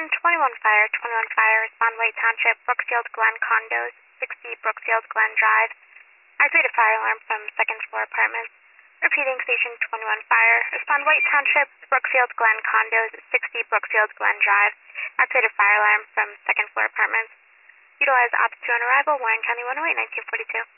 Station 21 Fire, respond White Township, Brookfield Glen Condos, 60 Brookfield Glen Drive. Activate a fire alarm from second floor apartments. Repeating, Station 21 Fire, respond White Township, Brookfield Glen Condos, 60 Brookfield Glen Drive. Activate a fire alarm from second floor apartments. Utilize Ops 2 on arrival, Warren County 108, 1942.